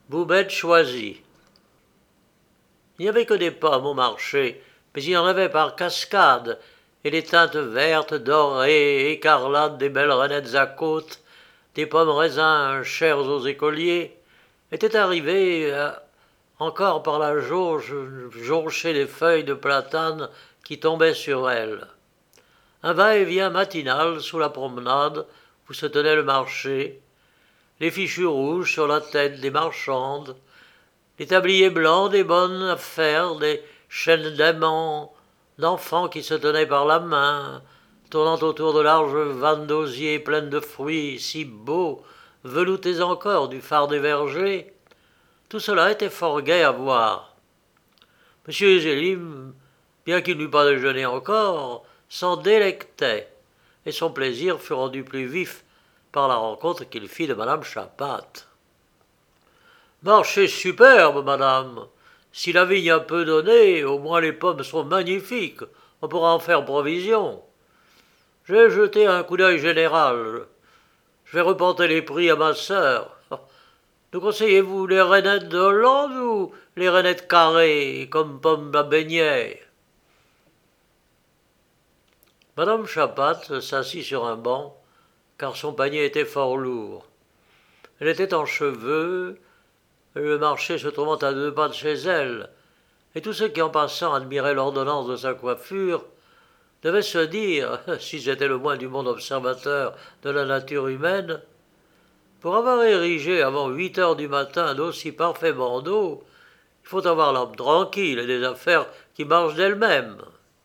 Boubette choisit. Il n'y avait que des pommes au marché, mais il y en avait par cascades, et les teintes vertes, dorées, écarlates des belles rainettes à côte, des pommes raisins chères aux écoliers, étaient arrivées encore par la jauge joncher les feuilles de platane qui tombaient sur elles. Un va-et-vient matinal sous la promenade où se tenait le marché, les fichus rouges sur la tête des marchandes, les tabliers blancs des bonnes affaires, des chaînes d'aimants, d'enfants qui se tenaient par la main, tournant autour de larges vannes d'osier pleines de fruits si beaux, veloutés encore du fard des vergers. Tout cela était fort gai à voir. M. Zélim, bien qu'il n'eût pas déjeuné encore, s'en délectait, et son plaisir fut rendu plus vif par la rencontre qu'il fit de madame Chapat. Marché superbe, madame. Si la vigne a peu donné, au moins les pommes sont magnifiques. On pourra en faire provision. J'ai jeté un coup d'œil général. Je vais reporter les prix à ma sœur. Nous conseillez-vous les rainettes de Hollande ou les rainettes carrées, comme pommes à beignet? Madame Chapat s'assit sur un banc, car son panier était fort lourd. Elle était en cheveux, le marché se trouvant à 2 pas de chez elle, et tous ceux qui en passant admiraient l'ordonnance de sa coiffure devaient se dire, s'ils étaient le moins du monde observateurs de la nature humaine, pour avoir érigé avant 8 heures du matin d'aussi parfaits bandeaux, il faut avoir l'âme tranquille et des affaires qui marchent d'elles-mêmes.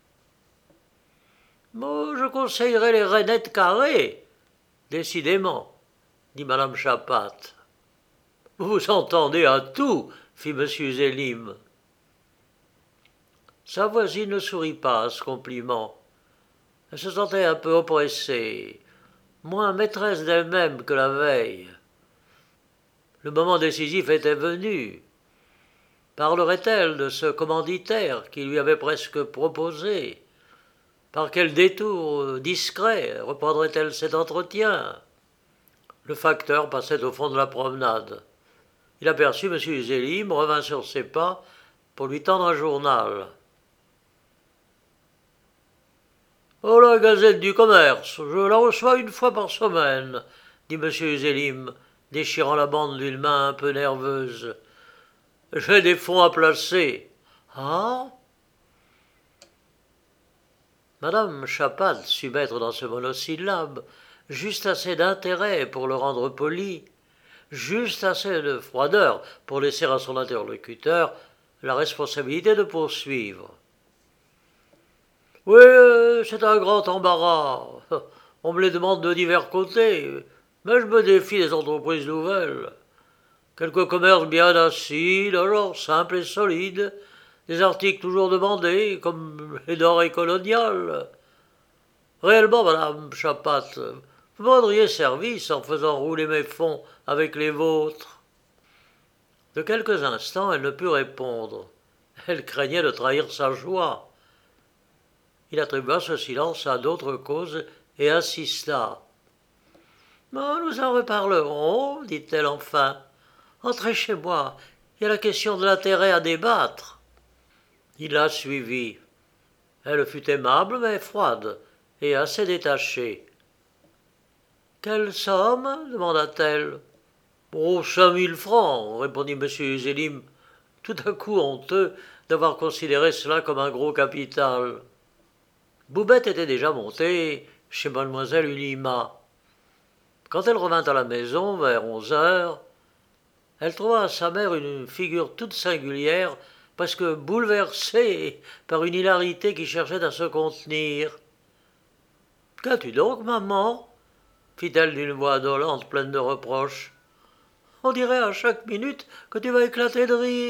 Moi, je conseillerais les rainettes carrées, décidément, dit madame Chapat. Vous entendez à tout, fit M. Zélim. Sa voisine ne sourit pas à ce compliment. Elle se sentait un peu oppressée, moins maîtresse d'elle-même que la veille. Le moment décisif était venu. Parlerait-elle de ce commanditaire qui lui avait presque proposé? Par quel détour discret reprendrait-elle cet entretien? Le facteur passait au fond de la promenade. Il aperçut M. Zélim, revint sur ses pas pour lui tendre un journal. « Oh, la Gazette du commerce, je la reçois 1 fois par semaine, » dit M. Zélim, déchirant la bande d'une main un peu nerveuse. « J'ai des fonds à placer. »« Ah ?» Madame Chapat sut mettre dans ce monosyllabe juste assez d'intérêt pour le rendre poli, juste assez de froideur pour laisser à son interlocuteur la responsabilité de poursuivre. « Oui, c'est un grand embarras. On me les demande de divers côtés, mais je me défie des entreprises nouvelles. Quelques commerces bien assis, alors simples et solides, des articles toujours demandés, comme les denrées coloniales. Réellement, madame Chapat, vous me rendriez service en faisant rouler mes fonds avec les vôtres. » De quelques instants, elle ne put répondre. Elle craignait de trahir sa joie. Il attribua ce silence à d'autres causes et insista. « Nous en reparlerons, dit-elle enfin. Entrez chez moi, il y a la question de l'intérêt à débattre. » Il la suivit. Elle fut aimable mais froide et assez détachée. « Quelle somme ? demanda-t-elle. « Oh, 5 000 francs, répondit M. Zélim, tout à coup honteux d'avoir considéré cela comme un gros capital. Boubette était déjà montée chez mademoiselle Ulima. Quand elle revint à la maison vers 11 heures, elle trouva à sa mère une figure toute singulière, presque bouleversée par une hilarité qui cherchait à se contenir. « Qu'as-tu donc, maman » fit-elle d'une voix indolente pleine de reproches. « On dirait à chaque minute que tu vas éclater de rire. »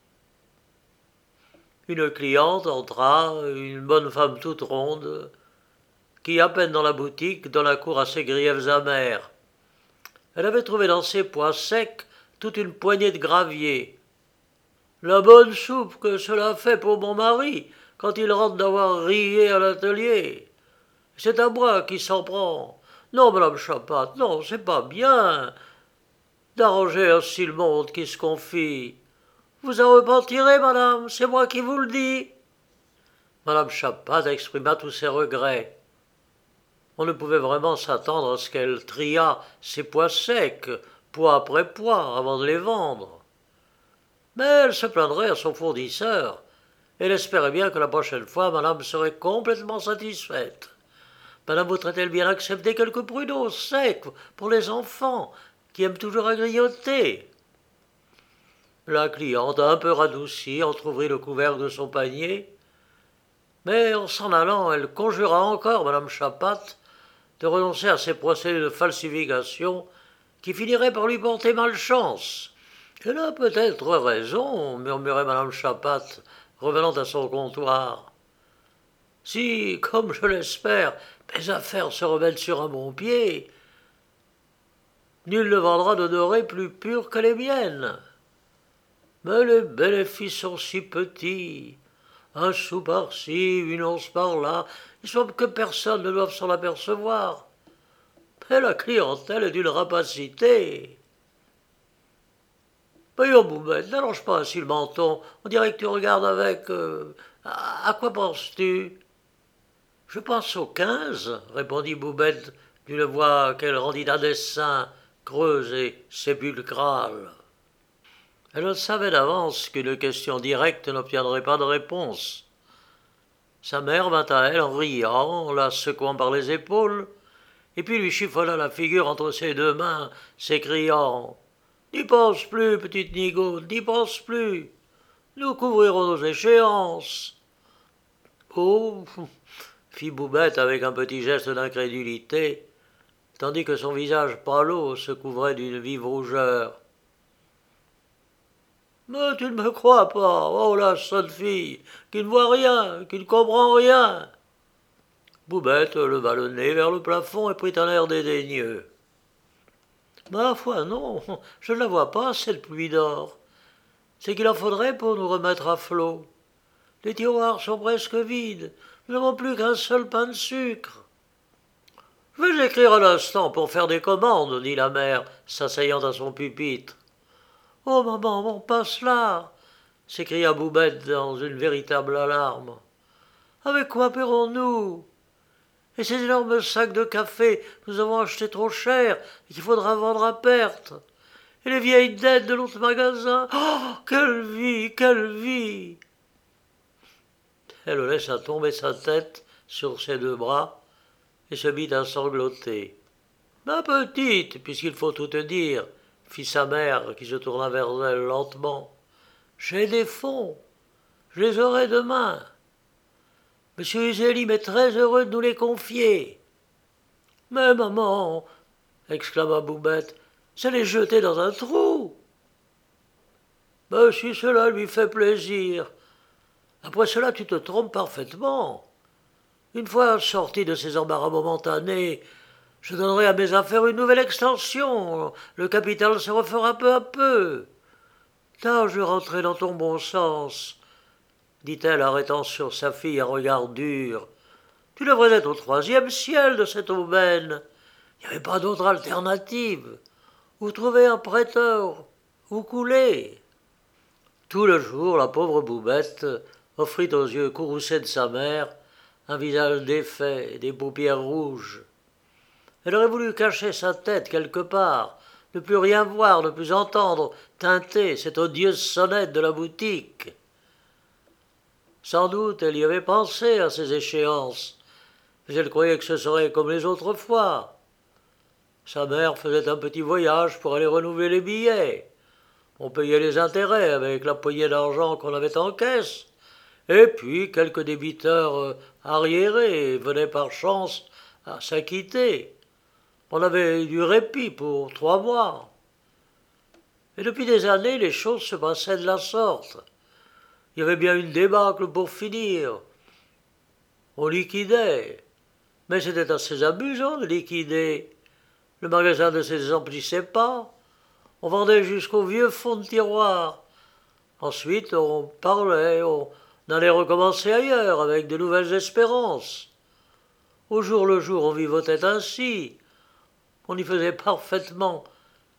Une cliente entra, une bonne femme toute ronde, qui, à peine dans la boutique, donna cours à ses griefs amers. Elle avait trouvé dans ses pois secs toute une poignée de gravier. « La bonne soupe que cela fait pour mon mari quand il rentre d'avoir rié à l'atelier. C'est à moi qui s'en prend. Non, madame Chapat, non, c'est pas bien. d'arranger ainsi le monde qui se confie. Vous en repentirez, madame, c'est moi qui vous le dis. Madame Chapat exprima tous ses regrets. On ne pouvait vraiment s'attendre à ce qu'elle triât ses pois secs, pois après pois, avant de les vendre. Mais elle se plaindrait à son fournisseur. Elle espérait bien que la prochaine fois, madame serait complètement satisfaite. Madame voudrait-elle bien accepter quelques pruneaux secs pour les enfants, qui aiment toujours à grignoter? La cliente, un peu radoucie, entr'ouvrit le couvercle de son panier, mais en s'en allant, elle conjura encore madame Chapat de renoncer à ces procédés de falsification qui finiraient par lui porter malchance. Elle a peut-être raison, murmurait madame Chapat, revenant à son comptoir. Si, comme je l'espère, mes affaires se remettent sur un bon pied, nul ne vendra de denrées plus pures que les miennes. Mais les bénéfices sont si petits. Un sou par-ci, une once par-là, il semble que personne ne doive s'en apercevoir. Mais la clientèle est d'une rapacité. Voyons, Boubette, n'allonge pas ainsi le menton. On dirait que tu regardes avec... À quoi penses-tu? Je pense au 15, répondit Boubette d'une voix qu'elle rendit à dessein, creuse et sépulcrale. Elle savait d'avance qu'une question directe n'obtiendrait pas de réponse. Sa mère vint à elle en riant, la secouant par les épaules, et puis lui chiffonna la figure entre ses deux mains, s'écriant « N'y pense plus, petite nigaune, n'y pense plus. Nous couvrirons nos échéances. » Oh, fit Boubette avec un petit geste d'incrédulité, tandis que son visage pâlot se couvrait d'une vive rougeur. « Mais tu ne me crois pas, oh la sonne fille, qui ne voit rien, qui ne comprend rien. » Boubette leva le nez vers le plafond et prit un air dédaigneux. « Ma foi, non, je ne la vois pas, cette pluie d'or. C'est qu'il en faudrait pour nous remettre à flot. Les tiroirs sont presque vides, nous n'avons plus qu'un seul pain de sucre. » « Je vais écrire à l'instant pour faire des commandes, dit la mère, s'asseyant à son pupitre. « Oh, maman, pas cela !» s'écria Boubette dans une véritable alarme. « Avec quoi paierons-nous? Et ces énormes sacs de café que nous avons achetés trop cher et qu'il faudra vendre à perte? Et les vieilles dettes de l'autre magasin? Oh, quelle vie, quelle vie !» Elle laissa tomber sa tête sur ses deux bras et se mit à sangloter. « Ma petite, puisqu'il faut tout te dire, » fit sa mère qui se tourna vers elle lentement, « j'ai des fonds, je les aurai demain. Monsieur Usélim est très heureux de nous les confier. »« Mais maman, » exclama Boubette, « c'est les jeter dans un trou. »« Mais si cela lui fait plaisir. Après cela, tu te trompes parfaitement. Une fois sorti de ces embarras momentanés, je donnerai à mes affaires une nouvelle extension. Le capital se refera peu à peu. Tâche de rentrer dans ton bon sens, dit-elle, arrêtant sur sa fille un regard dur. Tu devrais être au 3e ciel de cette aubaine. Il n'y avait pas d'autre alternative. Ou trouver un prêteur, ou couler. Tout le jour, la pauvre Boubette offrit aux yeux courroucés de sa mère un visage défait et des paupières rouges. Elle aurait voulu cacher sa tête quelque part, ne plus rien voir, ne plus entendre tinter cette odieuse sonnette de la boutique. Sans doute elle y avait pensé à ces échéances, mais elle croyait que ce serait comme les autres fois. Sa mère faisait un petit voyage pour aller renouveler les billets. On payait les intérêts avec la poignée d'argent qu'on avait en caisse, et puis quelques débiteurs arriérés venaient par chance à s'acquitter. On avait du répit pour 3 mois. Et depuis des années, les choses se passaient de la sorte. Il y avait bien une débâcle pour finir. On liquidait. Mais c'était assez amusant de liquider. Le magasin ne se désemplissait pas. On vendait jusqu'au vieux fond de tiroir. Ensuite, on parlait, on allait recommencer ailleurs avec de nouvelles espérances. Au jour le jour, on vivotait ainsi. On y faisait parfaitement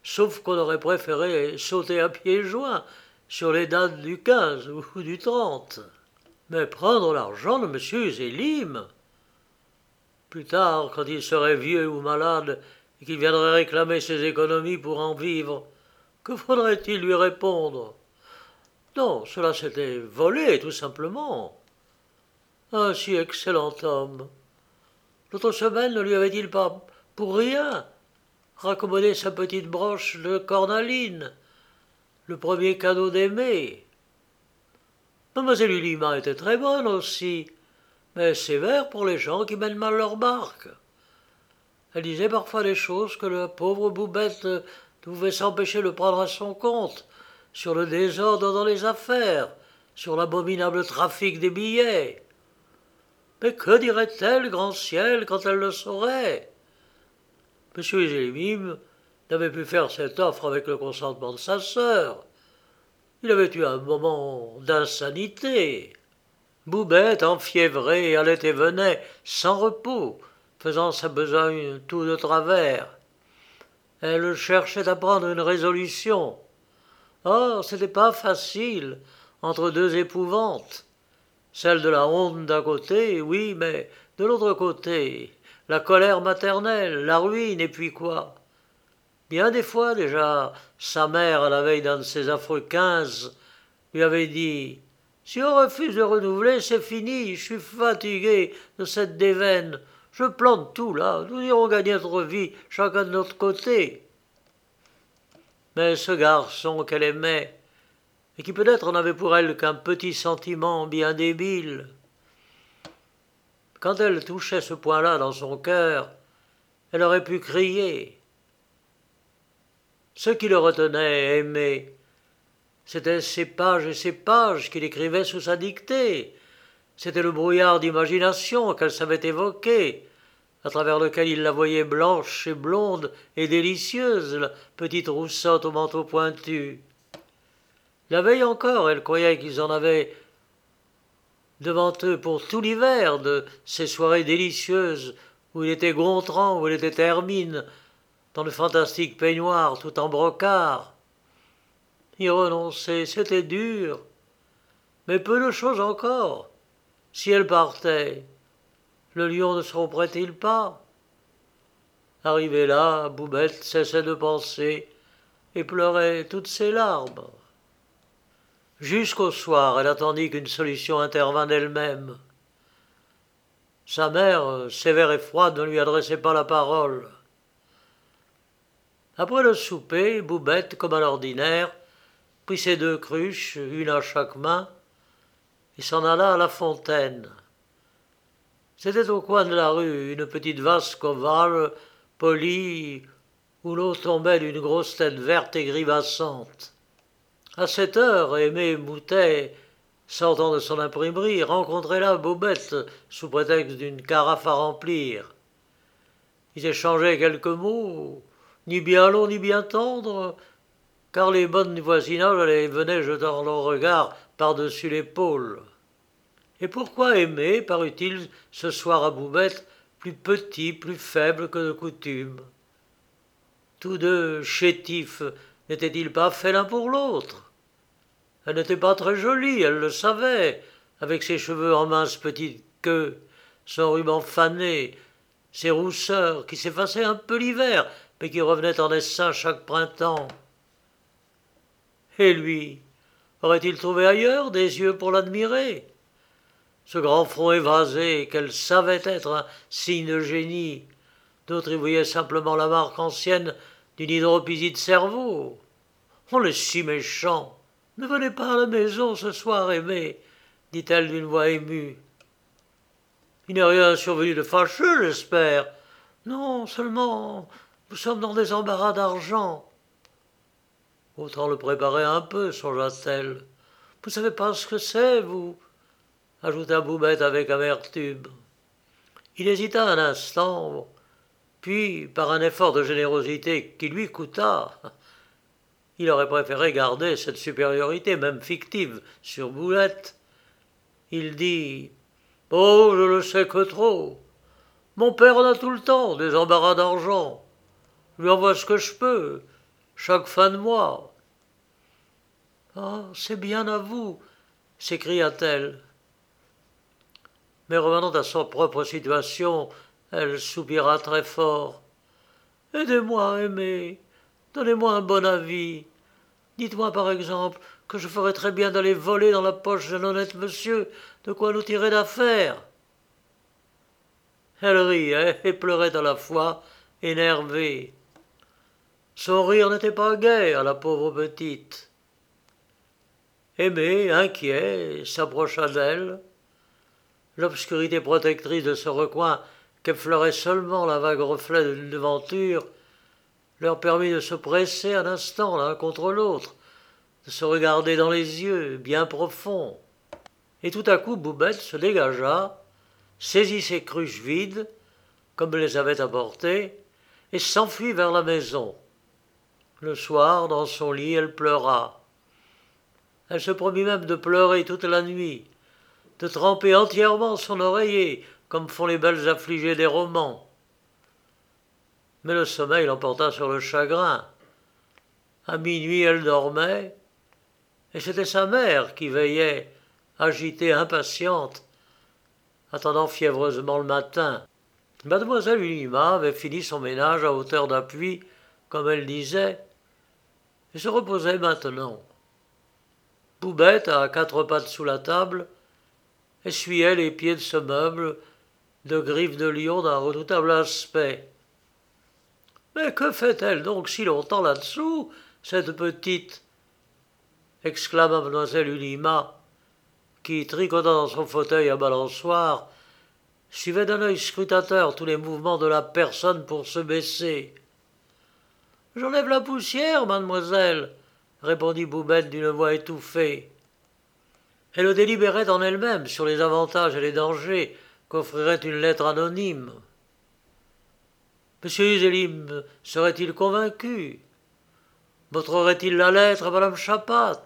sauf qu'on aurait préféré sauter à pieds joints sur les dates du 15 ou du 30. Mais prendre l'argent de M. Zélim. Plus tard, quand il serait vieux ou malade et qu'il viendrait réclamer ses économies pour en vivre, que faudrait-il lui répondre? Non, cela s'était volé, tout simplement. Un si excellent homme. L'autre semaine ne lui avait-il pas, pour rien, raccommodé sa petite broche de cornaline, le premier cadeau d'Aimé? Mademoiselle Ulima était très bonne aussi, mais sévère pour les gens qui mènent mal leur barque. Elle disait parfois des choses que la pauvre Boubette ne pouvait s'empêcher de prendre à son compte, sur le désordre dans les affaires, sur l'abominable trafic des billets. Mais que dirait-elle, grand ciel, quand elle le saurait? M. Zélim n'avait pu faire cette offre avec le consentement de sa sœur. Il avait eu un moment d'insanité. Boubette, enfiévrée, allait et venait, sans repos, faisant sa besogne tout de travers. Elle cherchait à prendre une résolution. Or, c'était pas facile, entre deux épouvantes. Celle de la honte d'un côté, oui, mais de l'autre côté, la colère maternelle, la ruine, et puis quoi? Bien des fois déjà, sa mère, à la veille d'un de ses affreux 15, lui avait dit « Si on refuse de renouveler, c'est fini, je suis fatigué de cette déveine. Je plante tout là, nous irons gagner notre vie, chacun de notre côté. » Mais ce garçon qu'elle aimait, et qui peut-être n'avait pour elle qu'un petit sentiment bien débile, quand elle touchait ce point-là dans son cœur, elle aurait pu crier. Ce qui le retenait, Aimé, c'était ces pages et ces pages qu'il écrivait sous sa dictée. C'était le brouillard d'imagination qu'elle savait évoquer, à travers lequel il la voyait blanche et blonde et délicieuse, la petite roussotte au manteau pointu. La veille encore, elle croyait qu'ils en avaient devant eux pour tout l'hiver de ces soirées délicieuses où il était Gontran, où il était Hermine, dans le fantastique peignoir tout en brocart. Y renoncer, c'était dur, mais peu de choses encore. Si elle partait, le lion ne se reprendrait-il pas? Arrivée là, Boubette cessait de penser et pleurait toutes ses larmes. Jusqu'au soir, elle attendit qu'une solution intervînt d'elle-même. Sa mère, sévère et froide, ne lui adressait pas la parole. Après le souper, Boubette, comme à l'ordinaire, prit ses 2 cruches, une à chaque main, et s'en alla à la fontaine. C'était au coin de la rue, une petite vasque ovale, polie, où l'eau tombait d'une grosse tête verte et grimaçante. À cette heure, Aimé Moutet, sortant de son imprimerie, rencontrait là Boubette sous prétexte d'une carafe à remplir. Ils échangeaient quelques mots, ni bien longs ni bien tendres, car les bonnes du voisinage allaient et venaient jetant leurs regards par-dessus l'épaule. Et pourquoi Aimé parut-il ce soir à Boubette plus petit, plus faible que de coutume? Tous deux chétifs n'étaient-ils pas faits l'un pour l'autre? Elle n'était pas très jolie, elle le savait, avec ses cheveux en mince petite queue, son ruban fané, ses rousseurs qui s'effaçaient un peu l'hiver, mais qui revenaient en essaim chaque printemps. Et lui, aurait-il trouvé ailleurs des yeux pour l'admirer? Ce grand front évasé, qu'elle savait être un signe de génie, d'autres y voyaient simplement la marque ancienne d'une hydropisie de cerveau. On est si méchant. Ne venez pas à la maison ce soir, Aimé, dit-elle d'une voix émue. Il n'est rien survenu de fâcheux, j'espère. Non, seulement, nous sommes dans des embarras d'argent. Autant le préparer un peu, songea-t-elle. Vous ne savez pas ce que c'est, vous, ajouta Boubette avec amertume. Il hésita un instant, puis, par un effort de générosité qui lui coûta, il aurait préféré garder cette supériorité, même fictive, sur Boulette. Il dit « Oh, je ne sais que trop. Mon père en a tout le temps, des embarras d'argent. Je lui envoie ce que je peux. chaque fin de mois. Ah, c'est bien à vous, s'écria-t-elle. Mais revenant à sa propre situation, elle soupira très fort. Aidez-moi, aimé, donnez-moi un bon avis. Dites-moi par exemple que je ferais très bien d'aller voler dans la poche d'un honnête monsieur de quoi nous tirer d'affaire. Elle riait et pleurait à la fois, énervée. Son rire n'était pas gai à la pauvre petite. Aimé, inquiet, s'approcha d'elle. L'obscurité protectrice de ce recoin qu'effleurait seulement la vague reflet d'une devanture leur permit de se presser un instant l'un contre l'autre, de se regarder dans les yeux, bien profonds. Et tout à coup Boubette se dégagea, saisit ses cruches vides, comme elle les avait apportées, et s'enfuit vers la maison. Le soir, dans son lit, elle pleura. Elle se promit même de pleurer toute la nuit, de tremper entièrement son oreiller, comme font les belles affligées des romans. Mais le sommeil l'emporta sur le chagrin. À minuit, elle dormait, et c'était sa mère qui veillait, agitée, impatiente, attendant fiévreusement le matin. Mademoiselle Ulima avait fini son ménage à hauteur d'appui, comme elle disait, et se reposait maintenant. Boubette, à quatre pattes sous la table, essuyait les pieds de ce meuble de griffes de lion d'un redoutable aspect. Mais que fait-elle donc si longtemps là-dessous, cette petite exclama mademoiselle Ulima, qui, tricotant dans son fauteuil à balançoire, suivait d'un œil scrutateur tous les mouvements de la personne pour se baisser. « J'enlève la poussière, mademoiselle, » répondit Boubette d'une voix étouffée. Elle délibérait en elle-même sur les avantages et les dangers qu'offrirait une lettre anonyme. Monsieur Uzélim serait-il convaincu? Montrerait-il la lettre à madame Chapat?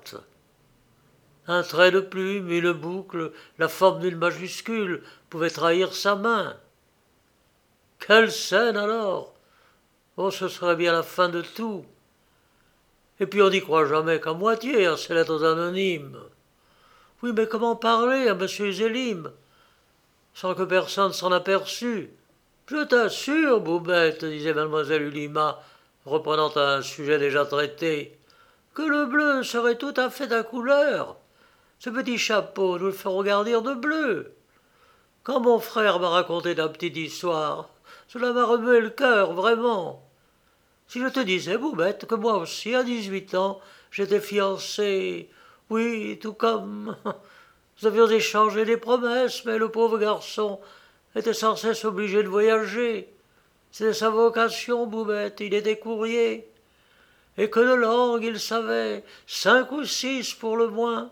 Un trait de plume, une boucle, la forme d'une majuscule pouvaient trahir sa main. Quelle scène alors? Oh, ce serait bien la fin de tout. Et puis on n'y croit jamais qu'à moitié à ces lettres anonymes. Oui, mais comment parler à monsieur Uzélim sans que personne s'en aperçût? Je t'assure, Boubette, disait mademoiselle Ulima, reprenant un sujet déjà traité, que le bleu serait tout à fait ta couleur. Ce petit chapeau, nous le ferons garnir de bleu. Quand mon frère m'a raconté ta petite histoire, cela m'a remué le cœur, vraiment. Si je te disais, Boubette, que moi aussi, à 18 ans, j'étais fiancé, oui, tout comme... Nous avions échangé des promesses, mais le pauvre garçon était sans cesse obligé de voyager. C'était sa vocation, Boubette, il était courrier. Et que de langues il savait, 5 ou 6 pour le moins.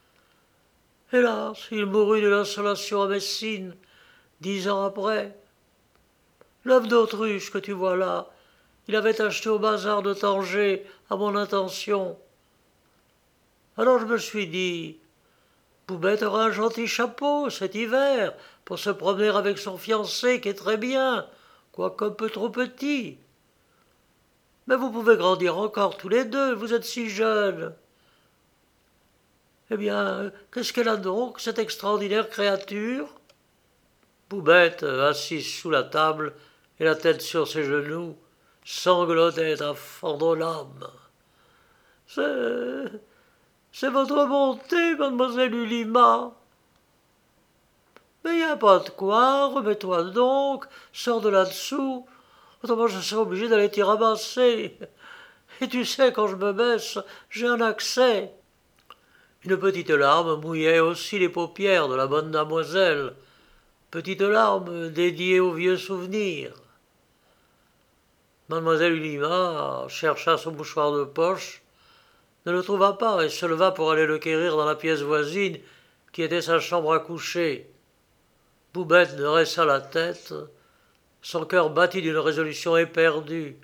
Hélas, il mourut de l'insolation à Messine, 10 ans après. L'œuf d'autruche que tu vois là, il avait acheté au bazar de Tanger à mon intention. Alors je me suis dit, Boubette aura un gentil chapeau cet hiver pour se promener avec son fiancé qui est très bien, quoique un peu trop petit. Mais vous pouvez grandir encore tous les deux, vous êtes si jeunes. Eh bien, qu'est-ce qu'elle a donc, cette extraordinaire créature? Boubette, assise sous la table et la tête sur ses genoux, sanglotait à fendre l'âme. C'est votre bonté, mademoiselle Ulima. Mais y a pas de quoi, remets-toi donc, sors de là-dessous, autrement je serai obligé d'aller t'y ramasser. Et tu sais, quand je me baisse, j'ai un accès. Une petite larme mouillait aussi les paupières de la bonne damoiselle, petite larme dédiée aux vieux souvenirs. Mademoiselle Ulima chercha son mouchoir de poche, ne le trouva pas et se leva pour aller le quérir dans la pièce voisine qui était sa chambre à coucher. Boubette dressa la tête, son cœur battit d'une résolution éperdue.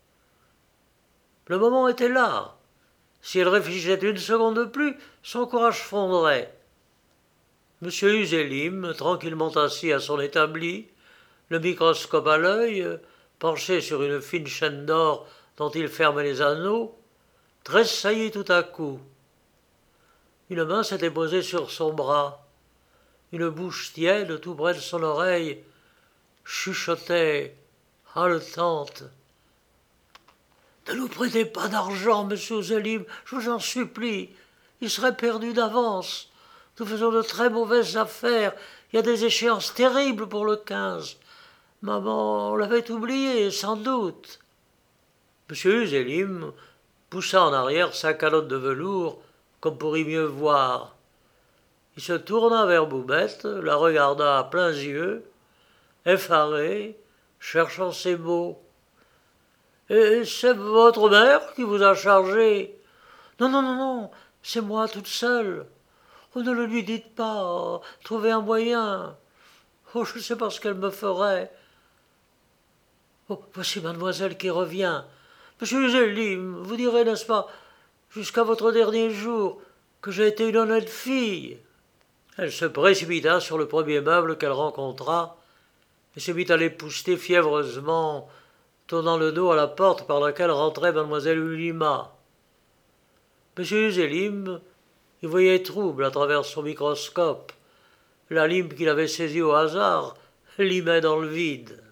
Le moment était là. Si elle réfléchissait une seconde de plus, son courage fondrait. M. Uzélim, tranquillement assis à son établi, le microscope à l'œil, penché sur une fine chaîne d'or dont il fermait les anneaux, tressaillit tout à coup. Une main s'était posée sur son bras. Une bouche tiède, tout près de son oreille, chuchotait, haletante. « Ne nous prêtez pas d'argent, monsieur Zélim, je vous en supplie. Il serait perdu d'avance. Nous faisons de très mauvaises affaires. Il y a des échéances terribles pour le 15. Maman l'avait oublié, sans doute. » Monsieur Zélim poussa en arrière sa calotte de velours, comme pour y mieux voir. Il se tourna vers Boubette, la regarda à pleins yeux, effaré, cherchant ses mots. « Et c'est votre mère qui vous a chargé ?»« Non, non, non, non, c'est moi toute seule. Oh, ne le lui dites pas, trouvez un moyen. Oh, je ne sais pas ce qu'elle me ferait. Oh, voici mademoiselle qui revient. Monsieur Zélim, vous direz, n'est-ce pas, jusqu'à votre dernier jour, que j'ai été une honnête fille. » Elle se précipita sur le premier meuble qu'elle rencontra et se mit à l'épousseter fiévreusement, tournant le dos à la porte par laquelle rentrait mademoiselle Ulima. Monsieur Zélim y voyait trouble à travers son microscope. La lime qu'il avait saisie au hasard limait dans le vide.